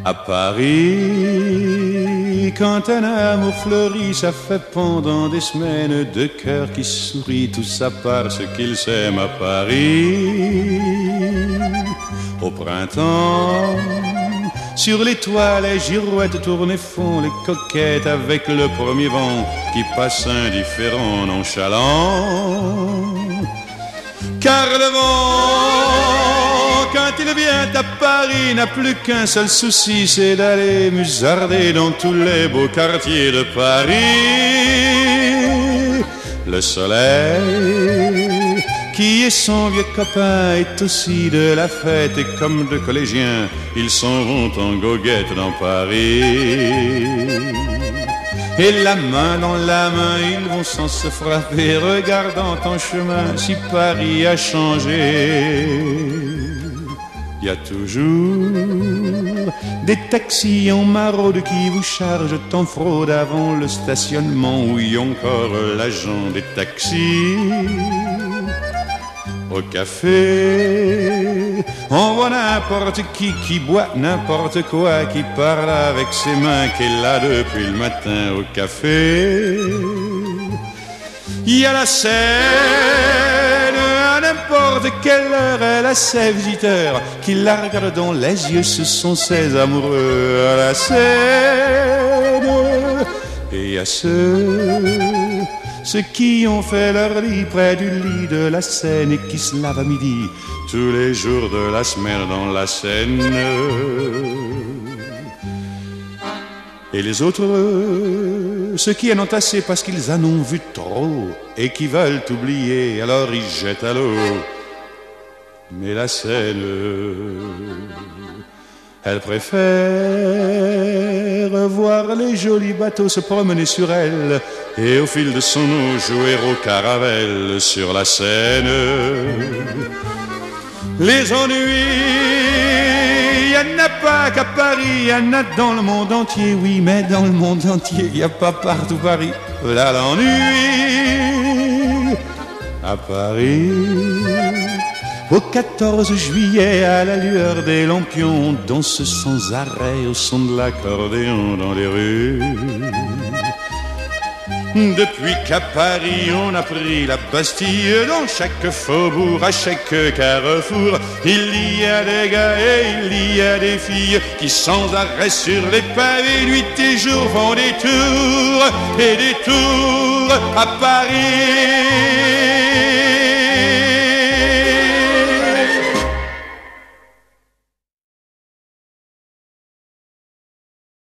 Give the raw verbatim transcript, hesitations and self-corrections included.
À Paris, quand un amour fleurit, ça fait pendant des semaines deux cœurs qui sourient, tout ça parce qu'ils s'aiment à Paris. Au printemps, sur les toits, les girouettes tournent et font les coquettes avec le premier vent qui passe indifférent, nonchalant. Car le vent, quand il vient à Paris, n'a plus qu'un seul souci, c'est d'aller musarder dans tous les beaux quartiers de Paris. Le soleil, qui est son vieux copain, est aussi de la fête, et comme deux collégiens, ils s'en vont en goguette dans Paris. Et la main dans la main, ils vont sans se frapper, regardant en chemin si Paris a changé. Il y a toujours des taxis en maraude qui vous chargent en fraude avant le stationnement. Oui, encore l'agent des taxis. Au café, on voit n'importe qui qui boit n'importe quoi, qui parle avec ses mains, qui est là depuis le matin au café. Il y a la scène, à n'importe quelle heure, elle a ses visiteurs qui la regardent dans les yeux, ce sont ses amoureux à la scène. Et il y a ceux Ceux qui ont fait leur lit près du lit de la Seine et qui se lavent à midi tous les jours de la semaine dans la Seine. Et les autres, ceux qui en ont assez parce qu'ils en ont vu trop et qui veulent oublier, alors ils jettent à l'eau. Mais la Seine, elle préfère voir les jolis bateaux se promener sur elle et au fil de son eau jouer au caravelle sur la Seine. Les ennuis, y en a pas qu'à Paris, y en a dans le monde entier, oui, mais dans le monde entier, y a pas partout Paris. Là l'ennui à Paris. Au quatorze juillet, à la lueur des lampions, on danse sans arrêt au son de l'accordéon dans les rues. Depuis qu'à Paris on a pris la Bastille, dans chaque faubourg, à chaque carrefour, il y a des gars et il y a des filles qui sans arrêt sur les pavés, nuit et jour, font des tours et des tours à Paris.